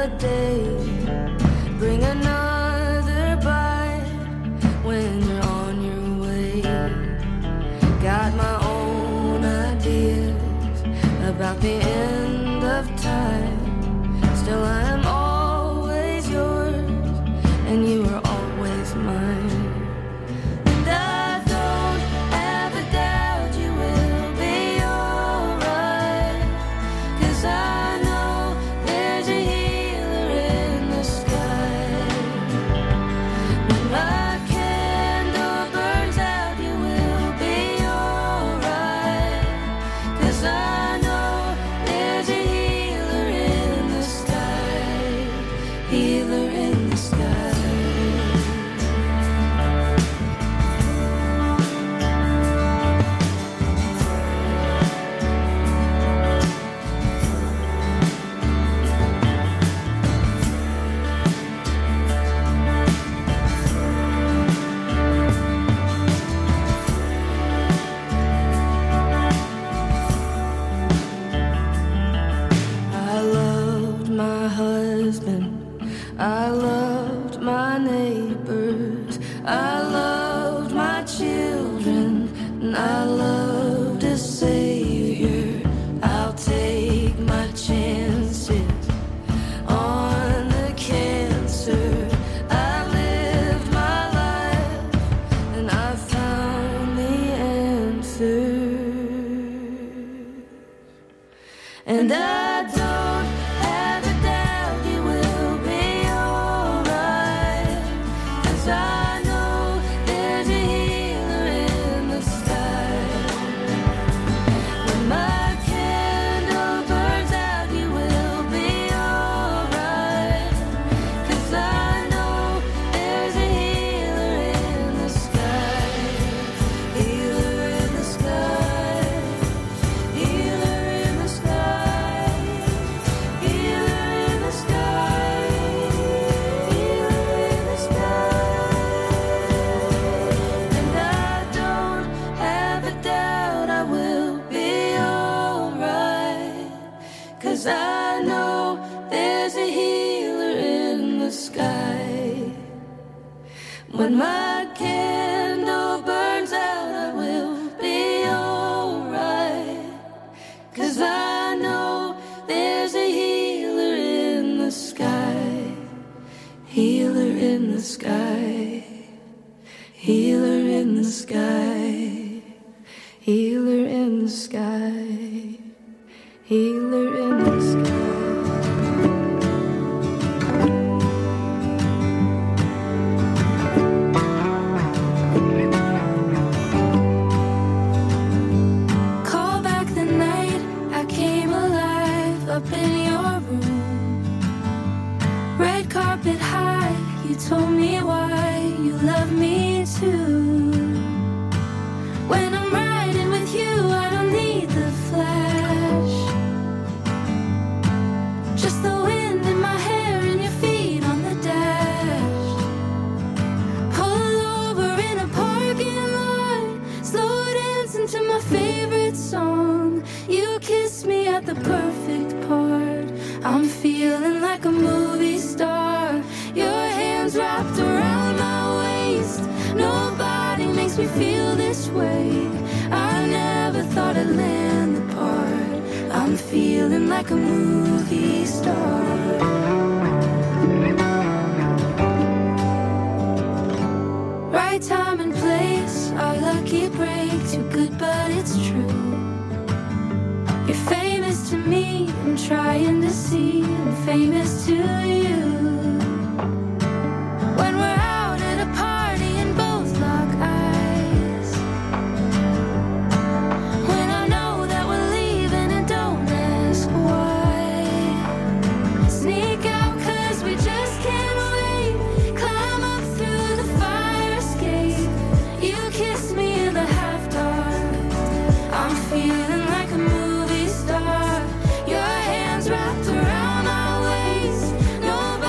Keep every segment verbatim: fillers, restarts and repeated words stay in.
another day, bring another bite when you're on your way. Got my own ideas about the end of time. Still I am always yours, and you are always mine. And I don't ever doubt you will be alright, 'cause I know there's a healer in the sky. When my candle burns out, you will be alright, 'cause I know there's a healer in the sky, healer in the sky. I loved my husband, I loved my neighbors, I loved my children, and I loved a savior. I'll take my chances on the cancer. I lived my life and I found the answer. And I don't ever doubt you will be alright, 'cause I know there's a healer in the sky. When my candle burns out, you will be alright, 'cause I know there's a healer in the sky, healer in the sky, healer in the sky, healer in the sky, healer in the sky. And I don't ever doubt I will be alright, 'cause I know there's a healer in the sky. When my candle burns out, I will be alright, 'cause I know there's a healer in the sky, healer in the sky, healer in the sky, healer in the sky, healer in the sky. Call back the night I came alive up in your room. Red carpet high, you told me why you love me too. When I'm riding with you, I don't need the flash. Just the wind in my hair and your feet on the dash. Pull over in a parking lot, slow dancing to my favorite song. You kiss me at the perfect part. I'm feeling like a movie star. Your hands wrapped around my waist. Nobody makes me feel this way. I never thought I'd land the part. I'm feeling like a movie star. Right time and place, our lucky break. Too good, but it's true. You're famous to me, I'm trying to see. I'm famous to you. When we're out at a party and both lock eyes. When I know that we're leaving and don't ask why. Sneak out 'cause we just can't wait. Climb up through the fire escape. You kiss me in the half dark. I'm feeling like a movie star. Your hands wrapped around my waist. Nobody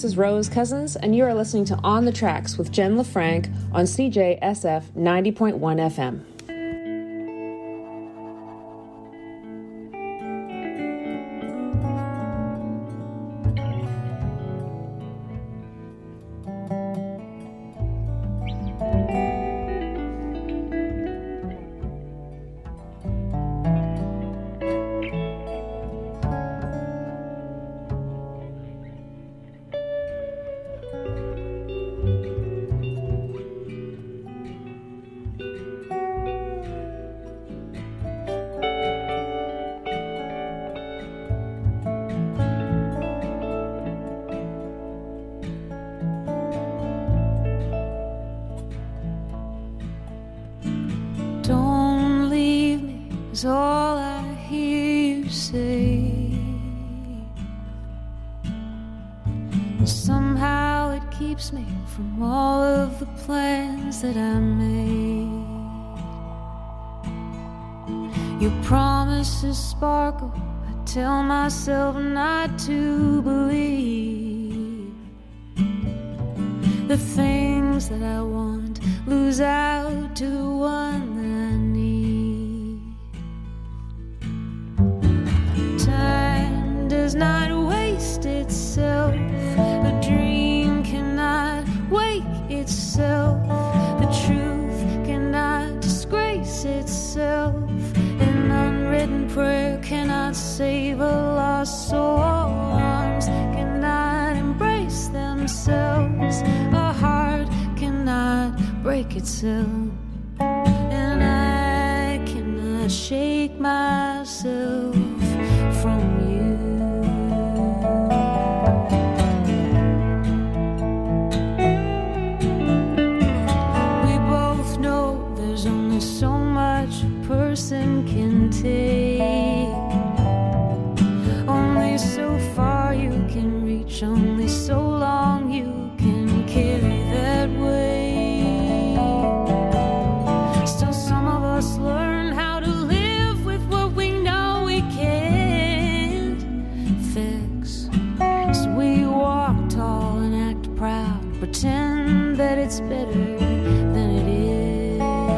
this is Rose Cousins, and you are listening to On the Tracks with Jen LaFranc on C J S F ninety point one F M. Is all I hear you say. And somehow it keeps me from all of the plans that I made. Your promises sparkle, I tell myself not to believe. The things that I want lose out to one that I need. Time does not waste itself. A dream cannot wake itself. The truth cannot disgrace itself. An unwritten prayer cannot save a lost soul. Arms cannot embrace themselves. A heart cannot break itself. And I cannot shake myself from you. We both know there's only so much a person can take. Only so far you can reach, only so long you can carry that weight. Still some of us learn how to live with what we know we can't fix. So we walk tall and act proud, pretend that it's better than it is.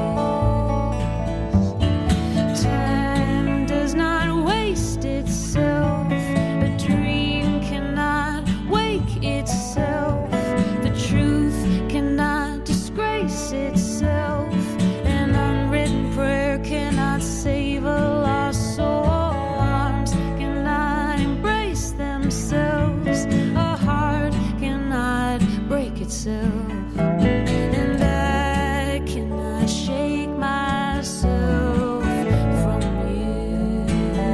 Time does not waste itself. A dream cannot wake itself. The truth cannot disgrace itself. An unwritten prayer cannot save a lost soul. Arms cannot embrace themselves. A heart cannot break itself. And I cannot shake myself from you.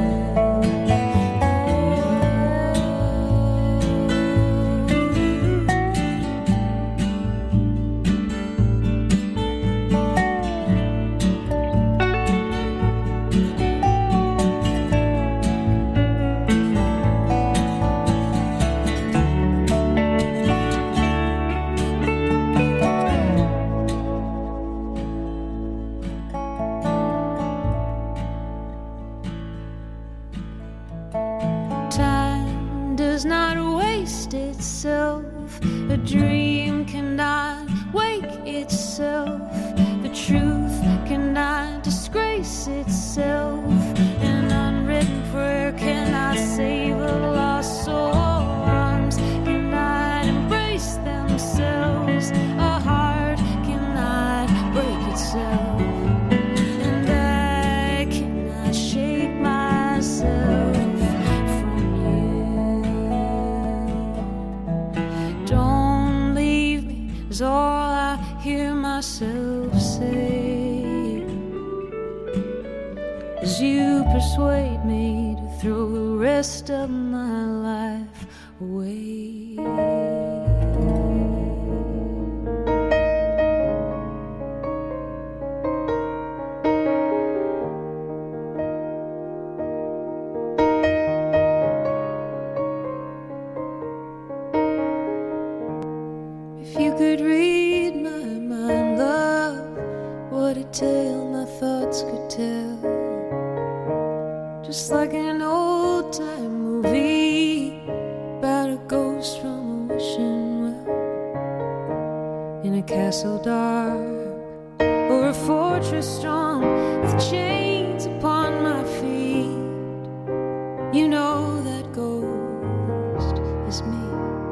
Time does not waste itself. A dream cannot wake itself. The truth cannot disgrace itself. An unwritten prayer cannot save a lost soul. Arms cannot embrace themselves. A heart cannot break itself. And I cannot shake myself from you. Don't leave me is all I hear myself say, as you persuade me to throw the rest of my life away. If you could read my mind, love, what a tale my thoughts could tell. Just like an old time movie about a ghost from a wishing a castle dark or a fortress strong with chains upon my feet. You know that ghost is me.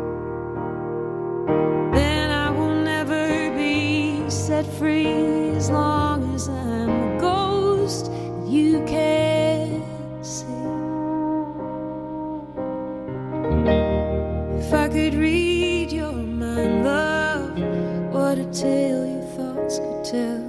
Then I will never be set free as long as I'm a ghost you can't see. If I could read your mind, love, what a tale your thoughts could tell.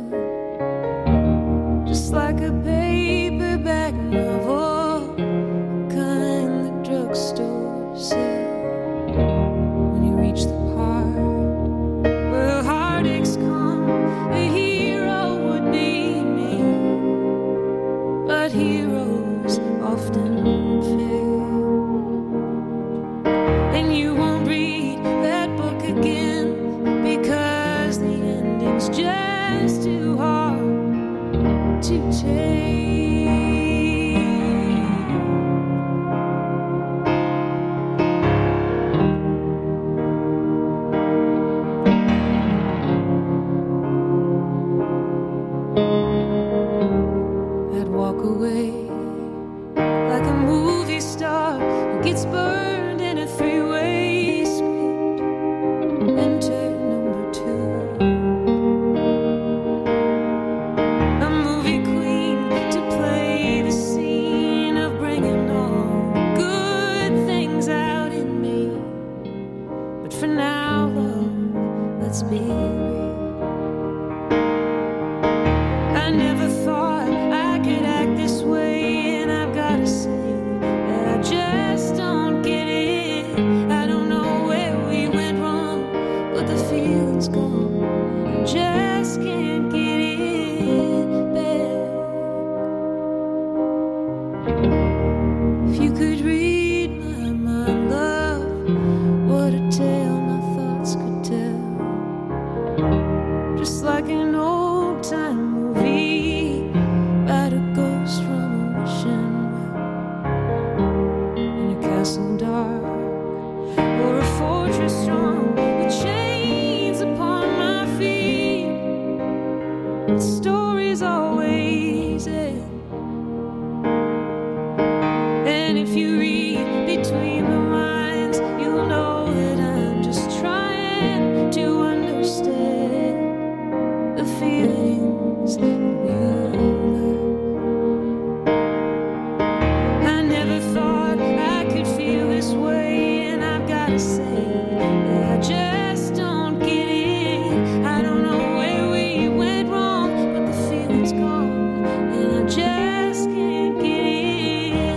Just like a paperback novel, the kind the drugstore sells. When you reach the part where heartaches come, a hero would be me. But heroes often fail, and you won't read that book again because the ending's just too hard to take. I'd walk away like a movie star who gets burned in a three-way script. Enter number two. A movie queen to play the scene of bringing all the good things out in me. But for now, love, let's be real. I never thought I could act this way, and I've gotta say that I just don't get it. I don't know where we went wrong, but the feeling's gone, and I just can't get it back. If you could read my mind, love, what a tale my thoughts could tell. Just like an old-time movie about a ghost from a wishing well, in a castle dark or a fortress strong with chains upon my feet. The story's always end, and if you read between the lines, you'll know that I'm just trying to understand the feelings that we love. I never thought I could feel this way, and I've gotta say that I just don't get it. I don't know where we went wrong, but the feeling's gone, and I just can't get it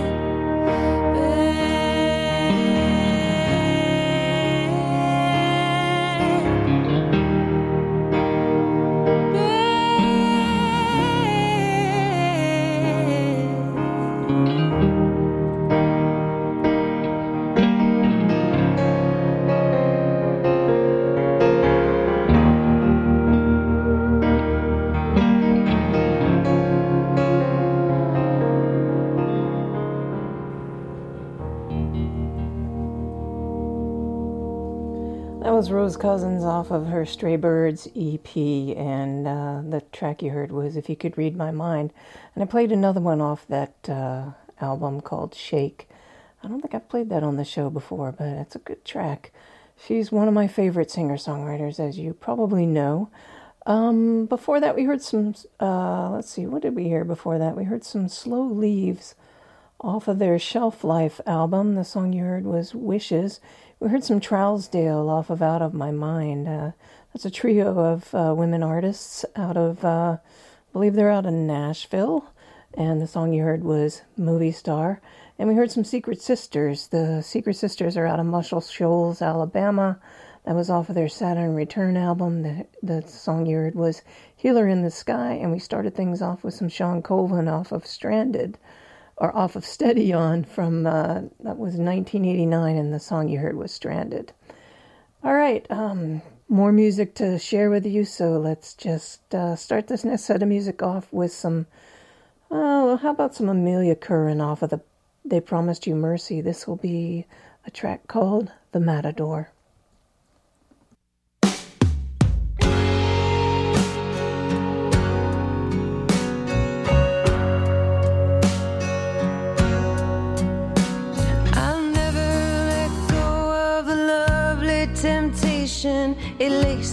That was Rose Cousins off of her Stray Birds E P, and uh, the track you heard was If You Could Read My Mind. And I played another one off that uh, album called Shake. I don't think I've played that on the show before, but it's a good track. She's one of my favorite singer-songwriters, as you probably know. Um, before that, we heard some, uh, let's see, what did we hear before that? We heard some Slow Leaves off of their Shelf Life album. The song you heard was Wishes. We heard some Trousdale off of Out of My Mind. Uh, that's a trio of uh, women artists out of, uh, I believe they're out of Nashville. And the song you heard was Movie Star. And we heard some Secret Sisters. The Secret Sisters are out of Muscle Shoals, Alabama. That was off of their Saturn Return album. The, the song you heard was Healer in the Sky. And we started things off with some Sean Colvin off of Stranded. Or off of Steady On from, uh, that was nineteen eighty-nine, and the song you heard was Stranded. All right, um, more music to share with you, so let's just uh, start this next set of music off with some, oh, how about some Amelia Curran off of the They Promised You Mercy. This will be a track called The Matador. Thank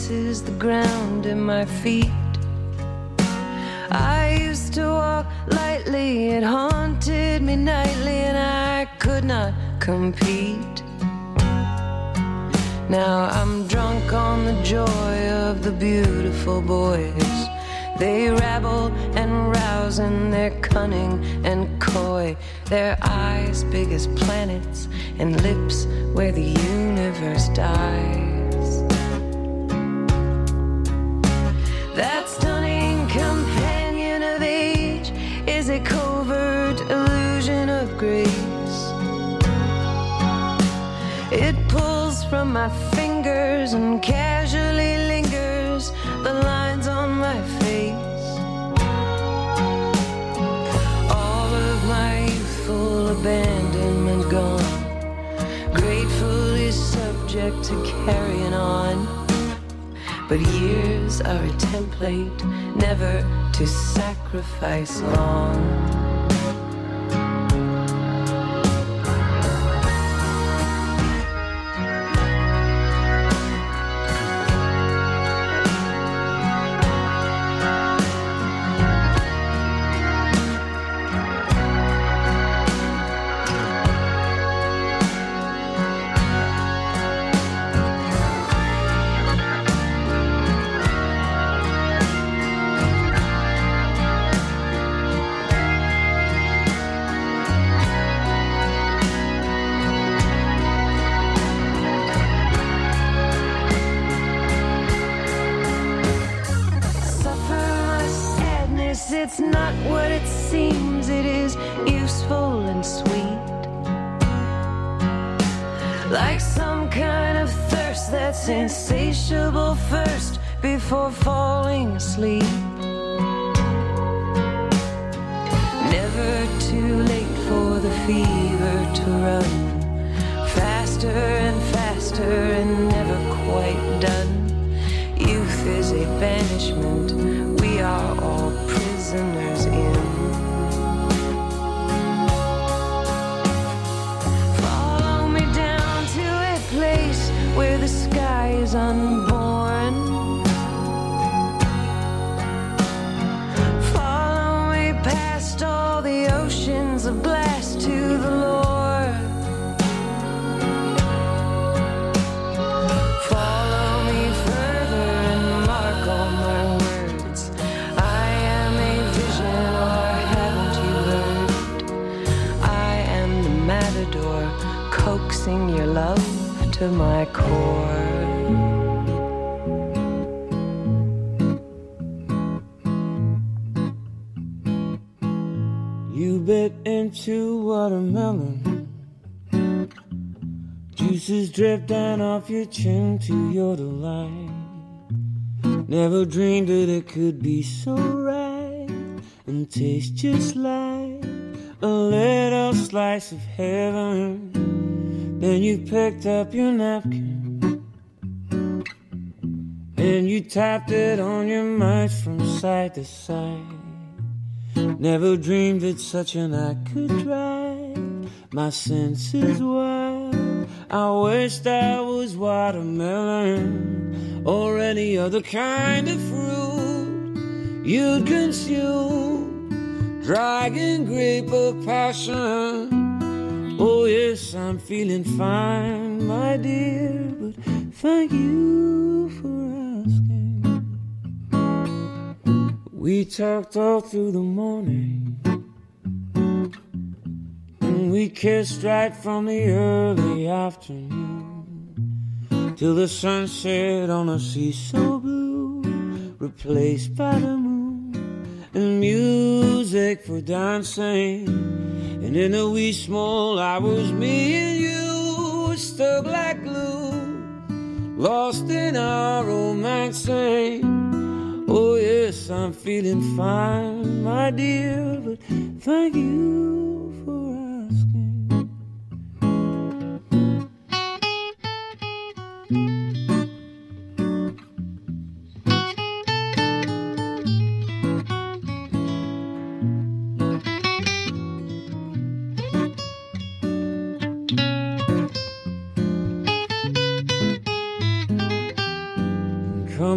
kisses the ground in my feet. I used to walk lightly, it haunted me nightly, and I could not compete. Now I'm drunk on the joy of the beautiful boys. They rabble and rouse and they're cunning and coy. Their eyes big as planets and lips where the universe dies. That stunning companion of age is a covert illusion of grace. It pulls from my fingers and casually lingers the lines on my face. All of my youthful abandonment gone, gratefully subject to carrying on. But years are a template, never to sacrifice long. It's not what it seems, it is useful and sweet. Like some kind of thirst that's insatiable first before falling asleep. Never too late for the fever to run faster and faster and never quite done. Youth is a banishment we are all prisoners in. Follow me down to a place where the sky is unborn. Follow me past all the oceans of glass to the Lord. Follow me further and mark all my words. I am a vision, or haven't you heard? I am the matador, coaxing your love to my core. You bit into watermelon, juices drip down off your chin to your delight. Never dreamed that it could be so right and taste just like a little slice of heaven. Then you picked up your napkin and you tapped it on your mouth from side to side. Never dreamed that such an act could drive my senses wild. I wished I was watermelon or any other kind of fruit you'd consume, dragon grape of passion. Oh yes, I'm feeling fine, my dear, but thank you for asking. We talked all through the morning, and we kissed right from the early afternoon till the sun set on a sea so blue, replaced by the moon and music for dancing. And in the wee small hours, me and you were stuck like glue, lost in our romancing. Oh yes, I'm feeling fine, my dear, but thank you for asking.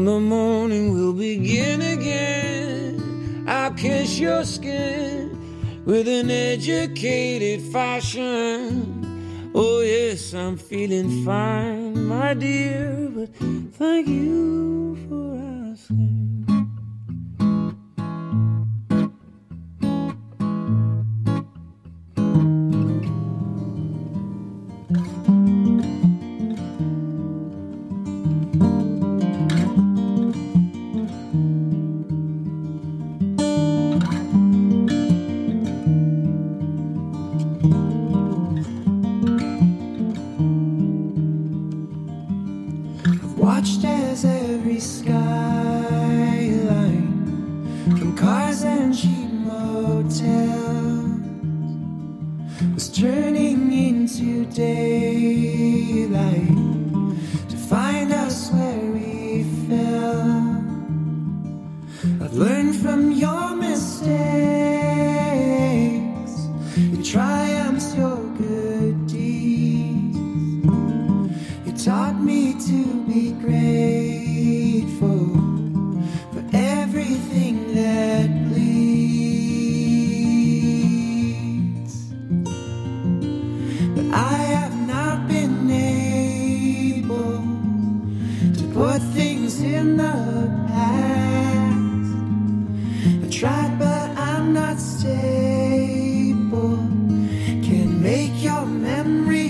Come the morning, we'll begin again. I'll kiss your skin with an educated fashion. Oh yes, I'm feeling fine, my dear, but thank you for asking. Watched as every skyline from cars and cheap motels was turning into daylight to find us where we fell. I've learned from your mistakes, your triumphs, your good deeds. You taught me to be grateful for everything that bleeds. But I have not been able to put things in the past. I tried, but I'm not stable. Can't make your memory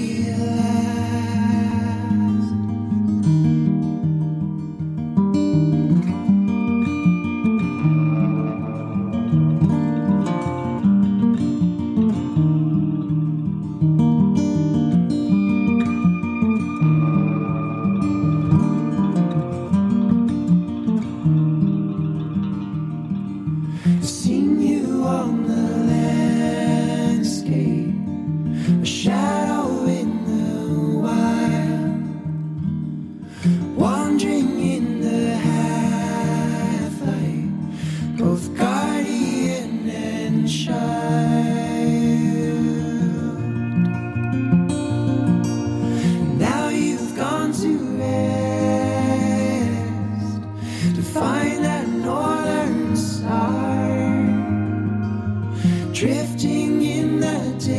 drifting in the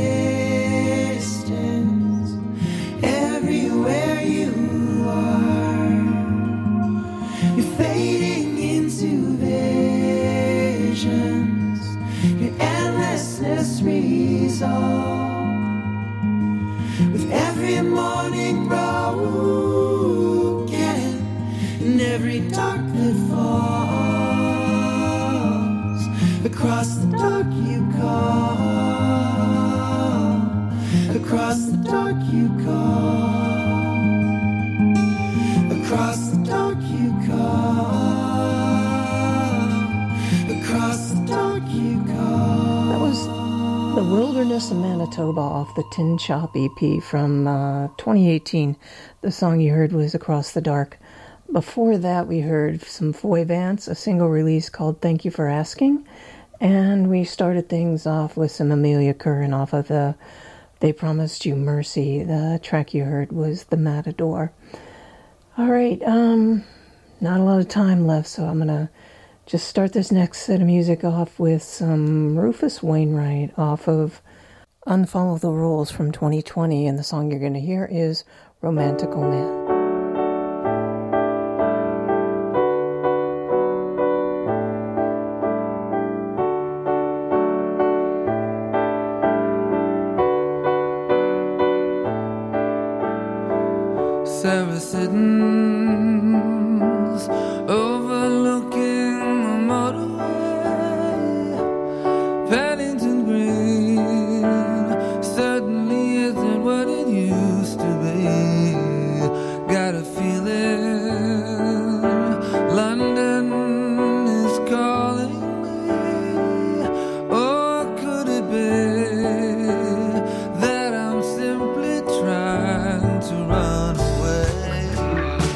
distance, everywhere you are. You're fading into visions, your endlessness resolve. With every morning broken, and every dark that falls, across the dark you call, across the dark you call, across the dark you call, across the dark you call. That was The Wilderness of Manitoba off the Tin Shop E P from uh, twenty eighteen. The song you heard was Across the Dark. Before that, we heard some Foy Vance, a single release called Thank You for Asking. And we started things off with some Amelia Curran off of the They Promised You Mercy. The track you heard was The Matador. All right, um, not a lot of time left, so I'm going to just start this next set of music off with some Rufus Wainwright off of Unfollow the Rules from twenty twenty. And the song you're going to hear is Romantical Man. Sarah Siddons overlooking the motorway, Paddington Green certainly isn't what it used to be. Got a feeling London is calling me, or could it be that I'm simply trying to run away?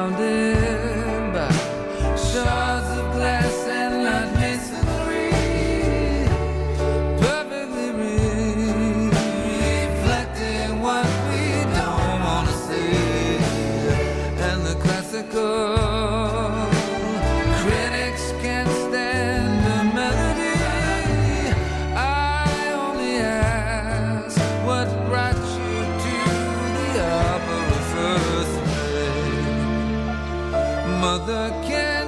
surrounded by shards of glass and light masonry, perfectly reflecting what we don't want to see. And the classical critics can't stand the melody. I only ask what brought you to the opera first. Mother, can